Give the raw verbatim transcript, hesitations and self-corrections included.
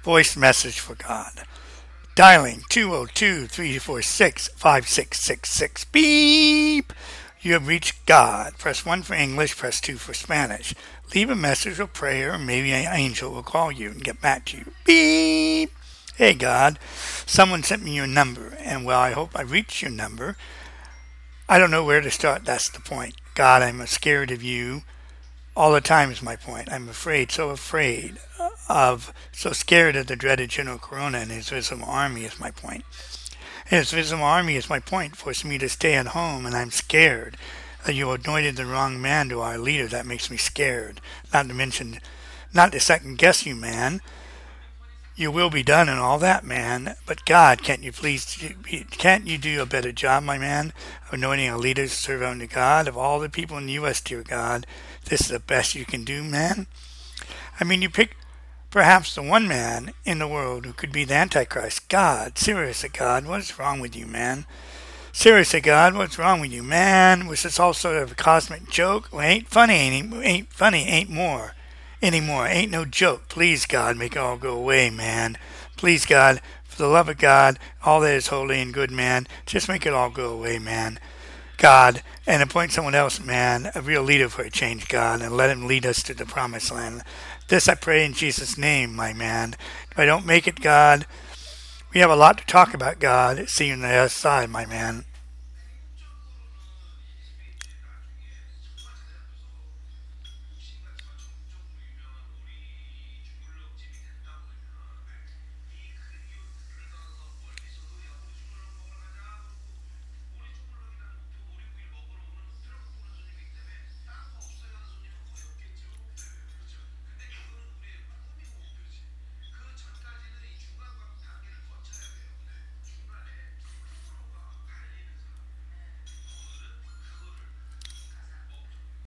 Voice message for God. Dialing two oh two, three four six, five six six six. Beep! You have reached God. Press one for English, press two for Spanish. Leave a message or prayer, or maybe an angel will call you and get back to you. Beep! Hey God, someone sent me your number, and well, I hope I reached your number. I don't know where to start, that's the point. God, I'm scared of you. All the time is my point. I'm afraid, so afraid of, so scared of the dreaded General Corona and his visible army is my point. His visible army is my point, forced me to stay at home, and I'm scared that you anointed the wrong man to our leader. That makes me scared. Not to mention, not to second guess you, man. Your will be done and all that, man. But God, can't you please, can't you do a better job, my man, of anointing a leader to serve unto God? Of all the people in the U S, dear God, this is the best you can do, man. I mean, you pick perhaps the one man in the world who could be the Antichrist. God, seriously, God, what's wrong with you, man? Seriously, God, what's wrong with you, man? Was this all sort of a cosmic joke? Well, ain't funny, ain't, ain't funny, ain't more. Anymore. Ain't no joke. Please, God, make it all go away, man. Please, God, for the love of God, all that is holy and good, man, just make it all go away, man. God, and appoint someone else, man, a real leader for a change, God, and let him lead us to the promised land. This I pray in Jesus' name, my man. If I don't make it, God, we have a lot to talk about, God. See you on the other side, my man.